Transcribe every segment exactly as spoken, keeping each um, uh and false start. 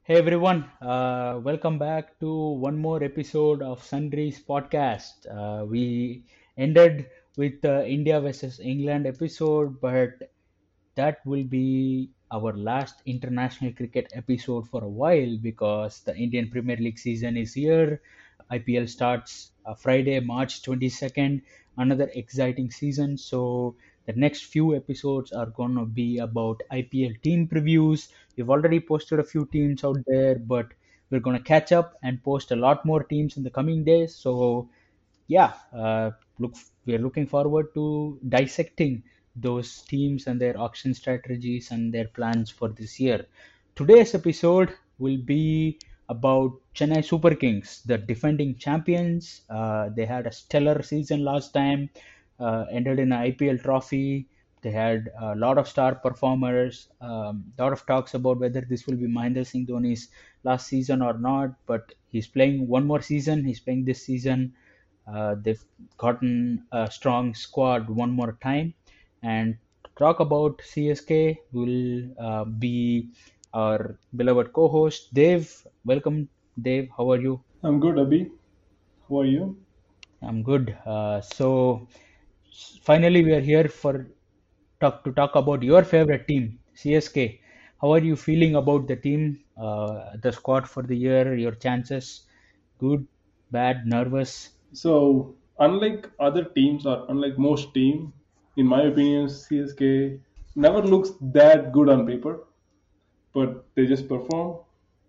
Hey everyone, uh, welcome back to one more episode of Sundry's podcast. Uh, we ended with the India versus England episode, but that will be our last international cricket episode for a while because the Indian Premier League season is here. I P L starts uh, Friday, March twenty-second, another exciting season. So, the next few episodes are going to be about I P L team previews. We've already posted a few teams out there, but we're going to catch up and post a lot more teams in the coming days. So, yeah, uh, look, we're looking forward to dissecting those teams and their auction strategies and their plans for this year. Today's episode will be about Chennai Super Kings, the defending champions. Uh, they had a stellar season last time, uh, ended in an I P L trophy. They had a lot of star performers, a um, lot of talks about whether this will be Mahendra Singh Dhoni's last season or not. But he's playing one more season. He's playing this season. Uh, they've gotten a strong squad one more time. And to talk about C S K will uh, be our beloved co-host Dave. Welcome, Dave. How are you? I'm good, Abhi. How are you? I'm good. Uh, so finally, we are here for talk to talk about your favorite team, C S K. How are you feeling about the team, uh, the squad for the year, your chances? Good, bad, nervous? So, unlike other teams or unlike most team, in my opinion, C S K never looks that good on paper, but they just perform.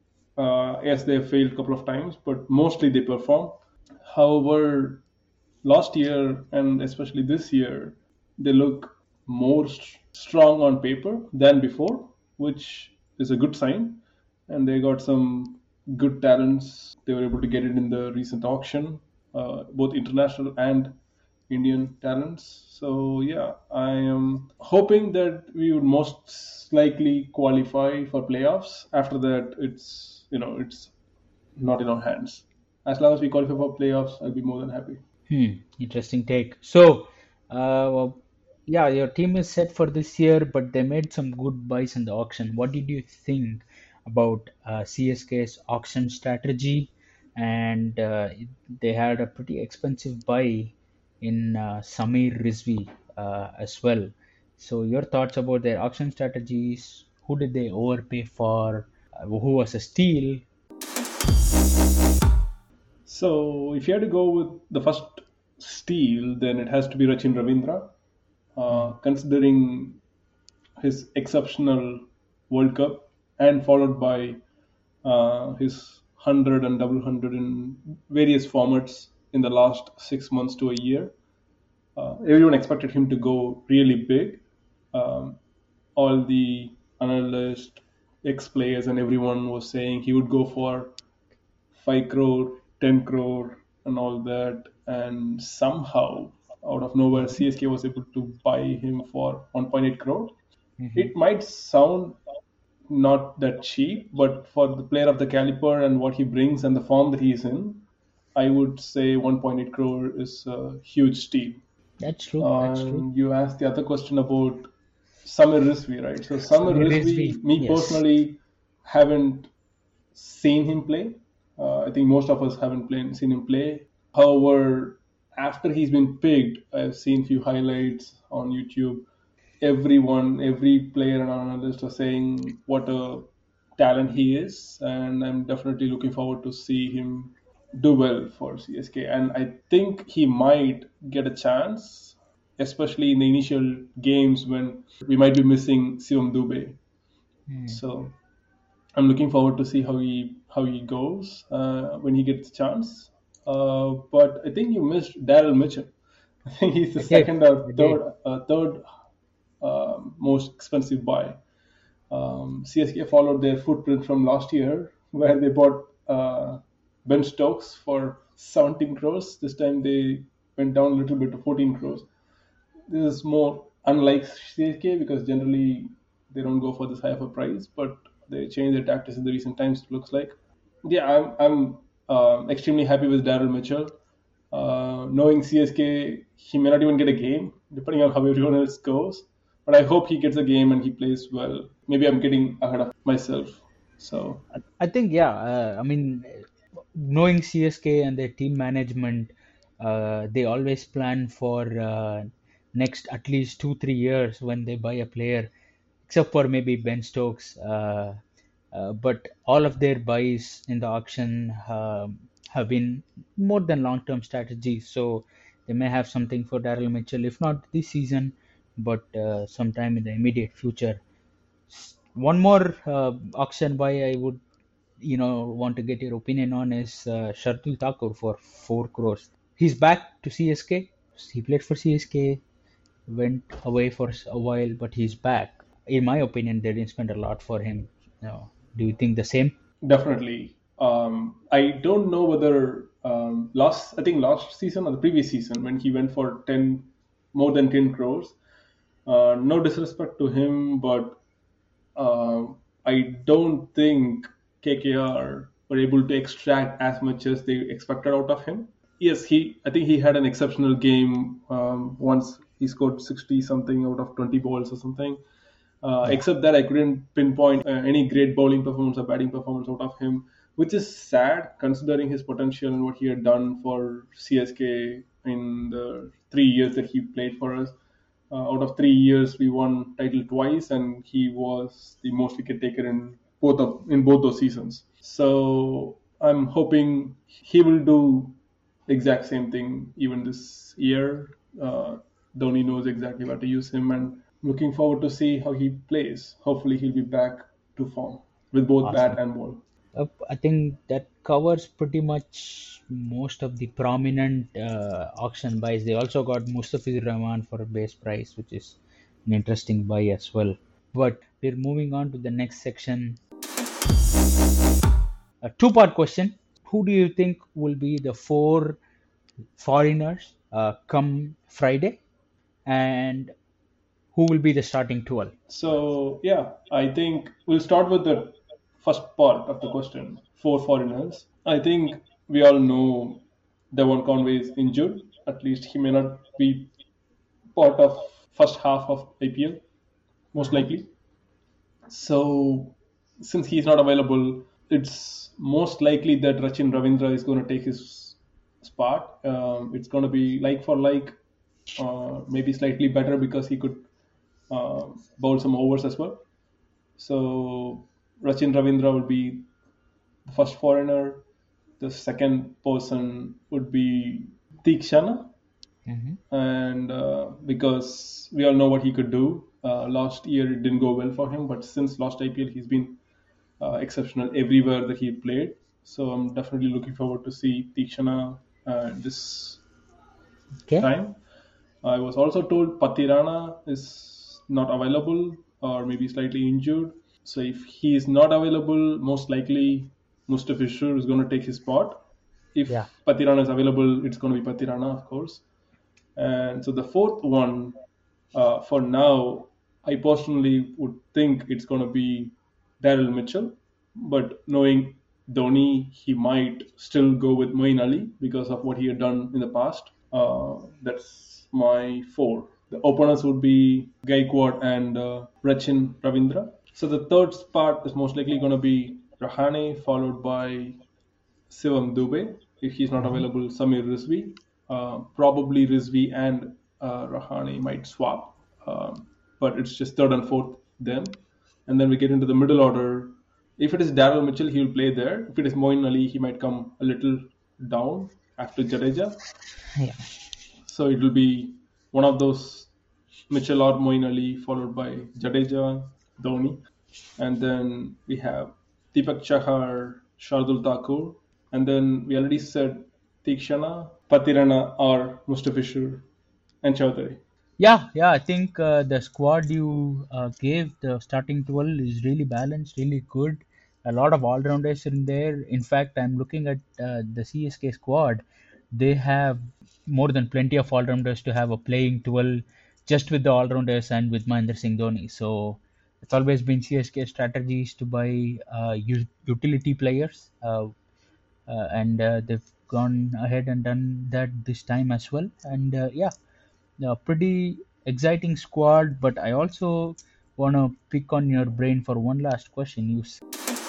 Uh, yes, they have failed a couple of times, but mostly they perform. However, last year and especially this year, they look more st- strong on paper than before, which is a good sign. And they got some good talents. They were able to get it in the recent auction, uh, both international and Indian talents. So yeah, I am hoping that we would most likely qualify for playoffs. After that, it's you know it's not in our hands. As long as we qualify for playoffs, I'll be more than happy. Hmm, interesting take. So, uh, well, yeah, your team is set for this year, but they made some good buys in the auction. What did you think about uh, C S K's auction strategy? And uh, they had a pretty expensive buy in uh, Samir Rizvi uh, as well. So, your thoughts about their auction strategies? Who did they overpay for? Uh, who was a steal? So if you had to go with the first steal, then it has to be Rachin Ravindra. Uh, Hmm. considering his exceptional World Cup and followed by uh, his hundred and double hundred in various formats in the last six months to a year, uh, everyone expected him to go really big. Um, all the analysts, ex players, and everyone was saying he would go for five crore, ten crore, and all that. And somehow, out of nowhere, C S K was able to buy him for one point eight crore. Hmm. It might sound not that cheap, but for the player of the caliber and what he brings and the form that he's in, I would say one point eight crore is a huge steal. That's true. That's true. And you asked the other question about Samir Rizvi, right? So Samir Samir Rizvi, Rizvi, me yes. personally, haven't seen him play. Uh, I think most of us haven't played, seen him play. However, after he's been picked, I've seen few highlights on YouTube. Everyone, every player and analyst are saying what a talent he is, and I'm definitely looking forward to see him do well for C S K. And I think he might get a chance, especially in the initial games when we might be missing Sivam Dubé. Hmm. So I'm looking forward to see how he how he goes uh, when he gets a chance. Uh, but I think you missed Daryl Mitchell. I think he's the I did. second or I did. third uh, third uh, most expensive buy. Um, C S K followed their footprint from last year, where they bought uh, Ben Stokes for seventeen crores. This time they went down a little bit to fourteen crores. This is more unlike C S K because generally they don't go for this high of a price, but they changed their tactics in the recent times. It looks like. Yeah, I'm I'm uh, extremely happy with Daryl Mitchell. Uh, knowing C S K, he may not even get a game, depending on how everyone else goes. But I hope he gets a game and he plays well. Maybe I'm getting ahead of myself. So I think, yeah. Uh, I mean, knowing C S K and their team management, uh, they always plan for uh, next at least two three years when they buy a player, except for maybe Ben Stokes. Uh, uh, but all of their buys in the auction um have been more than long term strategies. So they may have something for Daryl Mitchell, if not this season, but uh, sometime in the immediate future. One more uh, auction buy I would, you know, want to get your opinion on is uh, Shardul Thakur for four crores. He's back to C S K. He played for C S K, went away for a while, but he's back. In my opinion, they didn't spend a lot for him. No. Do you think the same? definitely, um, I don't know whether um, last I think last season or the previous season when he went for ten more than ten crores. Uh, no disrespect to him, but um, I don't think K K R were able to extract as much as they expected out of him. Yes, he. I think he had an exceptional game. Um, once he scored sixty something out of twenty balls or something. Uh, Yeah. except that I couldn't pinpoint uh, any great bowling performance or batting performance out of him, which is sad considering his potential and what he had done for C S K in the three years that he played for us. Uh, out of three years, we won title twice, and he was the most wicket taker in both of in both those seasons. So I'm hoping he will do the exact same thing even this year. Uh, Dhoni knows exactly where to use him, and looking forward to see how he plays. Hopefully, he'll be back to form with both bat Awesome. and ball. Uh, I think that covers pretty much most of the prominent uh, auction buys. They also got Mustafiz Rahman for a base price, which is an interesting buy as well. But we're moving on to the next section. A two part question. Who do you think will be the four foreigners uh, come Friday? And who will be the starting twelve? So yeah, I think we'll start with the first part of the question. Four foreigners. I think we all know Devon Conway is injured. At least he may not be part of first half of I P L, most Uh-huh. likely. So since he's not available, it's most likely that Rachin Ravindra is going to take his spot. Um, it's going to be like for like, uh, maybe slightly better because he could uh, bowl some overs as well. So Rachin Ravindra will be the first foreigner. The second person would be Tikshana, Mm-hmm. and uh, because we all know what he could do. Uh, last year it didn't go well for him, but since last I P L he's been uh, exceptional everywhere that he played. So I'm definitely looking forward to see Tikshana uh, this Okay. time. I was also told Patirana is not available or maybe slightly injured. So if he is not available, most likely Mustafizur is going to take his spot. Yeah. If Patirana is available, it's going to be Patirana, of course. And so the fourth one, uh, for now, I personally would think it's going to be Daryl Mitchell. But knowing Dhoni, he might still go with Moeen Ali because of what he had done in the past. Uh, that's my four. The openers would be Gaikwad and uh, Rachin Ravindra. So the third spot is most likely going to be Rahane, followed by Sivam Dubey. If he's not Mm-hmm. available, Samir Rizvi. Uh, probably Rizvi and uh, Rahane might swap, um, but it's just third and fourth then. And then we get into the middle order. If it is Daryl Mitchell, he will play there. If it is Moeen Ali, he might come a little down after Jadeja. Yeah. So it will be one of those Mitchell or Moeen Ali, followed by Jadeja, Dhoni. And then we have Deepak Chahar, Shardul Thakur. And then we already said Tikshana, Patirana, or Mustafishur, and Chaudhary. Yeah, yeah, I think uh, the squad you uh, gave, the starting twelve, is really balanced, really good. A lot of all rounders in there. In fact, I'm looking at uh, the C S K squad. They have more than plenty of all rounders to have a playing twelve just with the all rounders and with Mahendra Singh Dhoni. So it's always been C S K strategies to buy uh, u- utility players, uh, uh, and uh, they've gone ahead and done that this time as well. And uh, yeah, a pretty exciting squad, but I also want to pick on your brain for one last question. You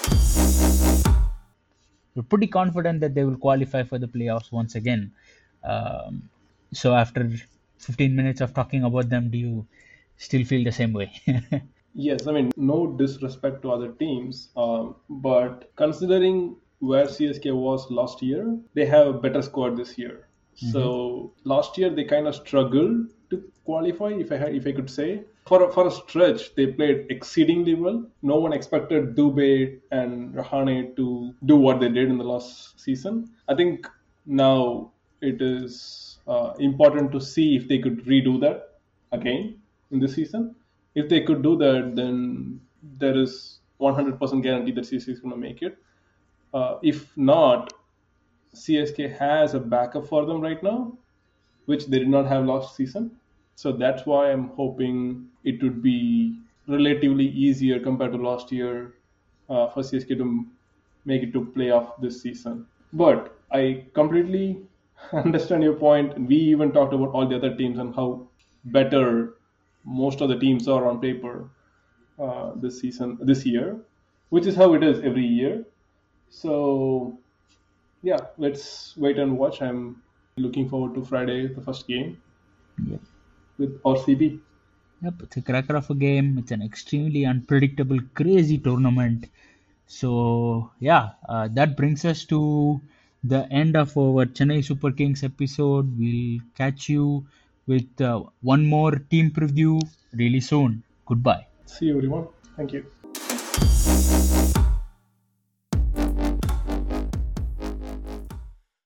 We're pretty confident that they will qualify for the playoffs once again. Um, so after fifteen minutes of talking about them, do you still feel the same way? Yes, I mean, no disrespect to other teams, um, but considering where C S K was last year, they have a better squad this year. Hmm. So last year they kind of struggled to qualify, if I had, if I could say. For a, for a stretch, they played exceedingly well. No one expected Dubé and Rahane to do what they did in the last season. I think now it is uh, important to see if they could redo that again in this season. If they could do that, then there is one hundred percent guarantee that C S K is going to make it. Uh, if not, C S K has a backup for them right now, which they did not have last season. So that's why I'm hoping it would be relatively easier compared to last year uh, for C S K to make it to playoff this season. But I completely understand your point. We even talked about all the other teams and how better most of the teams are on paper uh, this season, this year, which is how it is every year. So yeah, let's wait and watch. I'm looking forward to Friday, the first game Yep. with R C B. Yep, it's a cracker of a game. It's an extremely unpredictable, crazy tournament. So, yeah, uh, that brings us to the end of our Chennai Super Kings episode. We'll catch you with uh, one more team preview really soon. Goodbye. See you, everyone. Thank you.